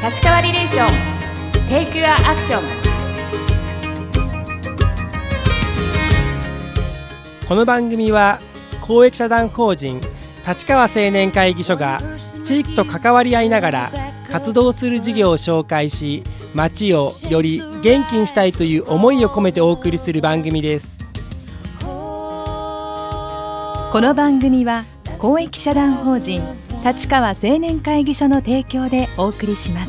立川リレーションテイクユアアクション。 この番組は公益社団法人立川青年会議所が地域と関わり合いながら活動する事業を紹介し、街をより元気にしたいという思いを込めてお送りする番組です。 この番組は公益社団法人立川青年会議所の提供でお送りします。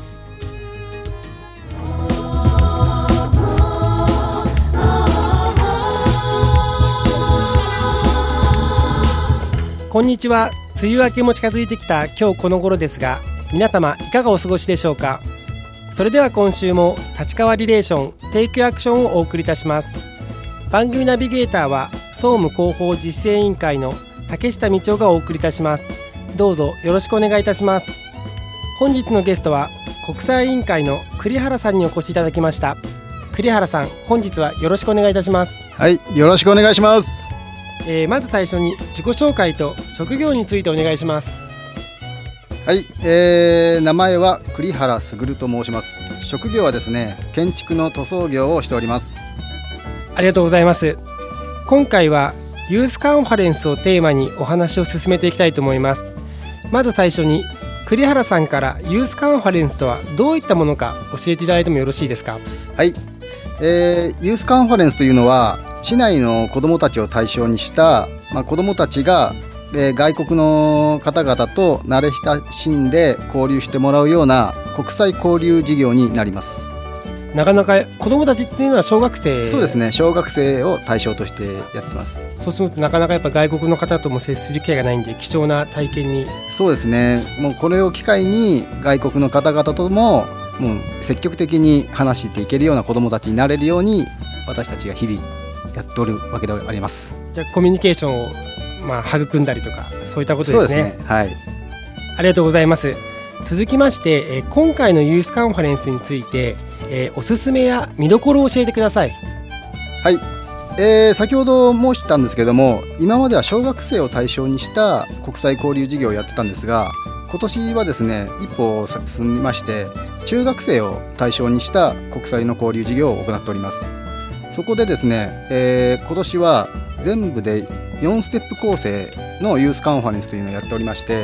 こんにちは。梅雨明けも近づいてきた今日この頃ですが、皆様いかがお過ごしでしょうか。それでは今週も立川リレーションテイクアクションをお送りいたします。番組ナビゲーターは総務広報実践委員会の竹下道夫がお送りいたします。どうぞよろしくお願いいたします。本日のゲストは国際委員会の栗原さんにお越しいただきました。栗原さん、本日はよろしくお願いいたします。 はい、よろしくお願いします。 まず最初に自己紹介と職業についてお願いします。 はい、名前は栗原卓と申します。職業はですね、建築の塗装業をしております。 ありがとうございます。今回はユースカンファレンスをテーマにお話を進めていきたいと思います。まず最初に栗原さんからユースカンファレンスとはどういったものか教えていただいてもよろしいですか。 はい、ユースカンファレンスというのは市内の子どもたちを対象にした、子どもたちが、外国の方々と慣れ親しんで交流してもらうような国際交流事業になります。 なかなか子どもたちっていうのは小学生。 そうですね、小学生を対象としてやってます。 そうするとなかなかやっぱ外国の方とも接する機会がないんで貴重な体験に。 そうですね、もうこれを機会に外国の方々とも積極的に話していけるような子どもたちになれるように私たちが日々やっておるわけであります。 じゃあコミュニケーションを育んだりとかそういったことですね。 そうですね、はい、 ありがとうございます。続きまして、今回のユースカンファレンスについて、おすすめや見どころを教えてください。 はい、先ほど申したんですけども、今までは小学生を対象にした国際交流事業をやってたんですが、今年はですね一歩進みまして中学生を対象にした国際の交流事業を行っております。そこでですね、今年は全部で4ステップ構成のユースカンファレンスというのをやっておりまして、はい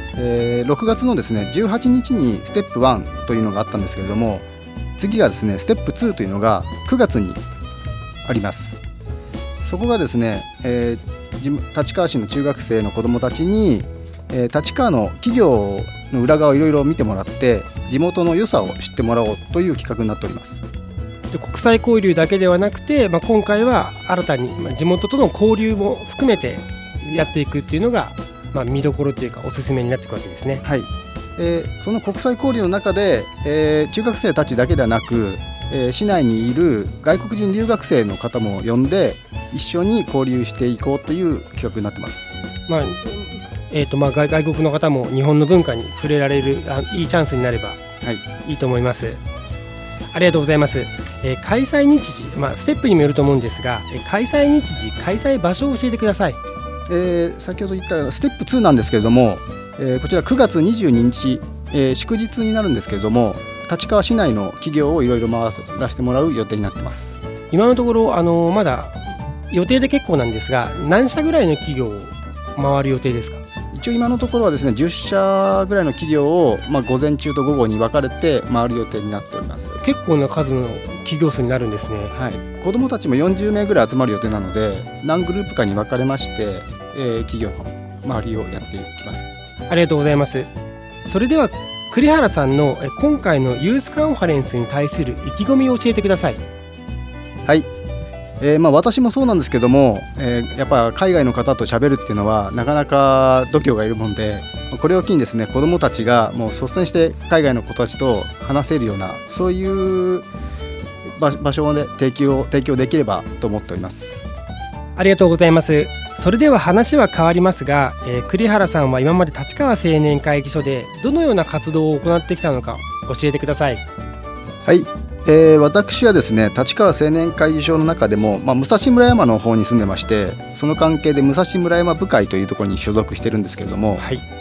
、6月のですね18日にステップ1というのがあったんですけれども、次がですねステップ2というのが9月にあります。そこがですね、立川市の中学生の子どもたちに、立川の企業の裏側をいろいろ見てもらって地元の良さを知ってもらおうという企画になっております。 で国際交流だけではなくて、今回は新たに地元との交流も含めてやっていくっていうのが、見どころというかおすすめになっていくわけですね。 はい、その国際交流の中で、中学生たちだけではなく、市内にいる外国人留学生の方も呼んで一緒に交流していこうという企画になってます。 外国の方も日本の文化に触れられるいいチャンスになればいいと思います。ありがとうございます。開催日時、ステップにもよると思うんですが、開催日時、開催場所を教えてください。 先ほど言ったステップ2なんですけれども、こちら9月22日、祝日になるんですけれども、立川市内の企業をいろいろ回らせてもらう予定になってます。 今のところまだ予定で結構なんですが、何社ぐらいの企業を回る予定ですか。 一応今のところはですね10社ぐらいの企業を、午前中と午後に分かれて回る予定になっております。 結構な数の企業数になるんですね。 はい、子どもたちも40名ぐらい集まる予定なので何グループかに分かれまして、企業の周りをやっていきます。 ありがとうございます。それでは栗原さんの今回のユースカンファレンスに対する意気込みを教えてください。 はい、私もそうなんですけども、やっぱ海外の方と喋るっていうのはなかなか度胸がいるもんで、これを機にですね子どもたちがもう率先して海外の子たちと話せるようなそういう場所で提供できればと思っております。 ありがとうございます。それでは話は変わりますが、栗原さんは今まで立川青年会議所でどのような活動を行ってきたのか教えてください。 はい、私はですね立川青年会議所の中でも、武蔵村山の方に住んでまして、その関係で武蔵村山部会というところに所属してるんですけれども、 はい、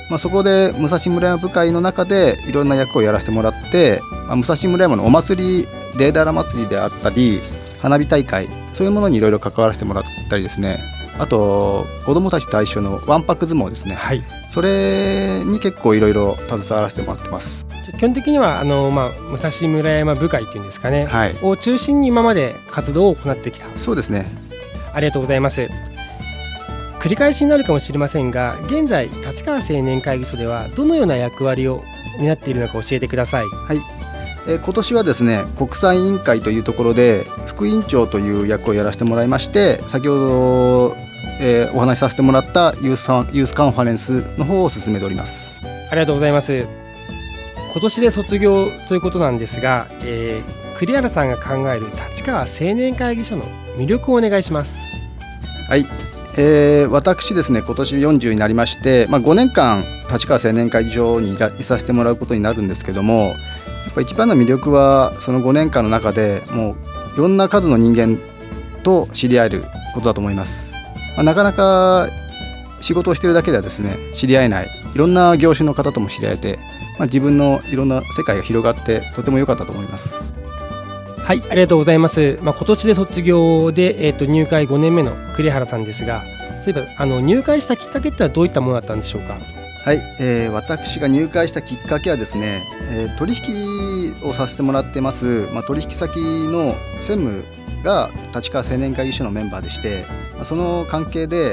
そこで武蔵村山部会の中でいろんな役をやらせてもらって、武蔵村山のお祭り、デーダラ祭りであったり花火大会、そういうものにいろいろ関わらせてもらったりですね、あと子どもたち対象のわんぱく相撲ですね、はい、それに結構いろいろ携わらせてもらってます。 基本的には武蔵村山部会っていうんですかね、はい、を中心に今まで活動を行ってきた。 そうですね。 ありがとうございます。繰り返しになるかもしれませんが、現在立川青年会議所ではどのような役割を担っているのか教えてください。 はい、今年はですね、国際委員会というところで副委員長という役をやらせてもらいまして、先ほど、お話しさせてもらったユースカンファレンスの方を進めております。 ありがとうございます。今年で卒業ということなんですが、栗原さんが考える立川青年会議所の魅力をお願いします。 はい、私ですね、今年40になりまして、5年間立川青年会議所にいさせてもらうことになるんですけども、やっぱ一番の魅力はその5年間の中でもういろんな数の人間と知り合えることだと思います。なかなか仕事をしているだけではですね、知り合えないいろんな業種の方とも知り合えて、自分のいろんな世界が広がってとても良かったと思います。 はい、ありがとうございます。今年で卒業で、入会5年目の栗原さんですが、そういえば入会したきっかけってのはどういったものだったんでしょうか。 はい、私が入会したきっかけはですね、取引をさせてもらってます、取引先の専務が立川青年会議所のメンバーでして、その関係で、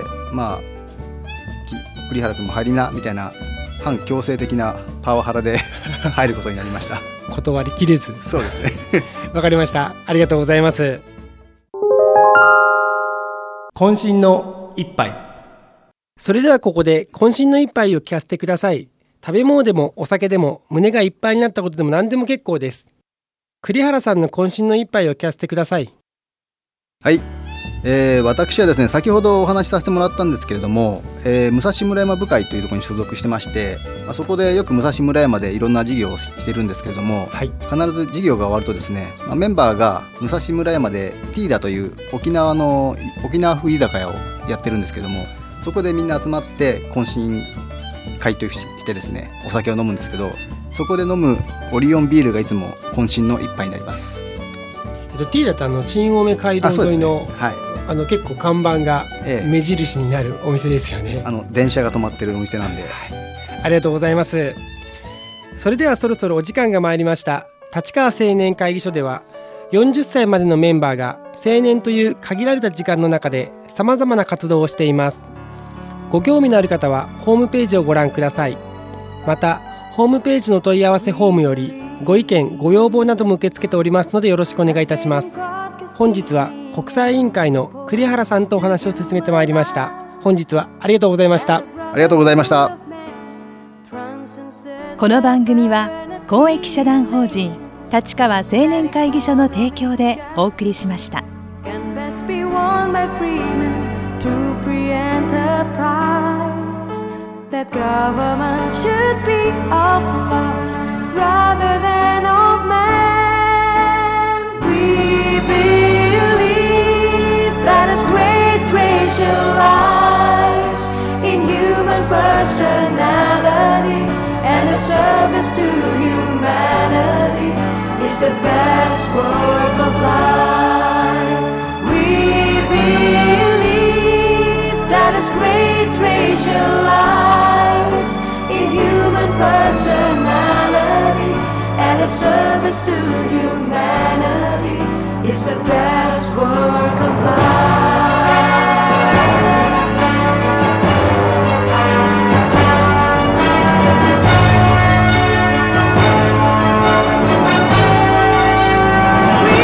栗原君も入りなみたいな反強制的なパワハラで入ることになりました。 断りきれず。 そうですね。 わかりました。ありがとうございます。渾身の一杯。それではここで渾身の一杯を聞かせてください。食べ物でもお酒でも胸がいっぱいになったことでも何でも結構です。栗原さんの渾身の一杯を聞かせてください。 はい、私はですね、先ほどお話しさせてもらったんですけれども、武蔵村山部会というところに所属してまして、そこでよく武蔵村山でいろんな事業をしているんですけれども、はい、必ず事業が終わるとですね、メンバーが武蔵村山でティーダという沖縄風居酒屋をやってるんですけども、そこでみんな集まって懇親会としてですね、お酒を飲むんですけど、そこで飲むオリオンビールがいつも渾身の一杯になります。 ティーダって新青梅街道沿いの、結構看板が目印になるお店ですよね。 電車が止まってるお店なんで、はい、 ありがとうございます。それではそろそろお時間が参りました。立川青年会議所では40歳までのメンバーが青年という限られた時間の中でさまざまな活動をしています。ご興味のある方はホームページをご覧ください。またホームページの問い合わせフォームよりご意見ご要望なども受け付けておりますのでよろしくお願いいたします。本日は国際委員会の栗原さんとお話を進めてまいりました。本日はありがとうございました。 ありがとうございました。 この番組は公益社団法人立川青年会議所の提供でお送りしました。That government should be of laws rather than of man. We believe that His great treasure lies in human personality, and the service to humanity is the best work of life. We believe that His great treasure lies in human personality, and a service to humanity is the best work of life. We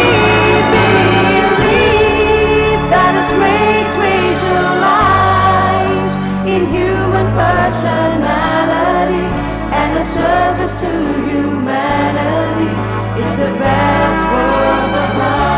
believe that His great treasure lies in human personality, and a service to humanity is the best work of life.